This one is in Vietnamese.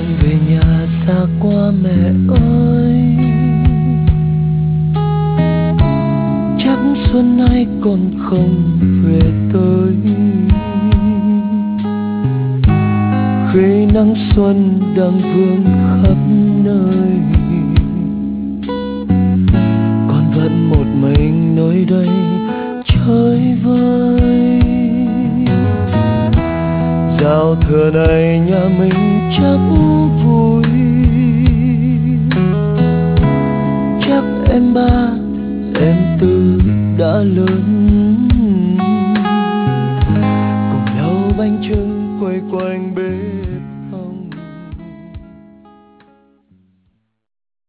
về nhà xa quá mẹ ơi, chắc xuân nay con không về tới. Khi nắng xuân đang vương khắp nơi, con vẫn một mình nơi đây chơi vơi. Giao thừa này nhà mình chắc vui, chắc em ba em tư đã lớn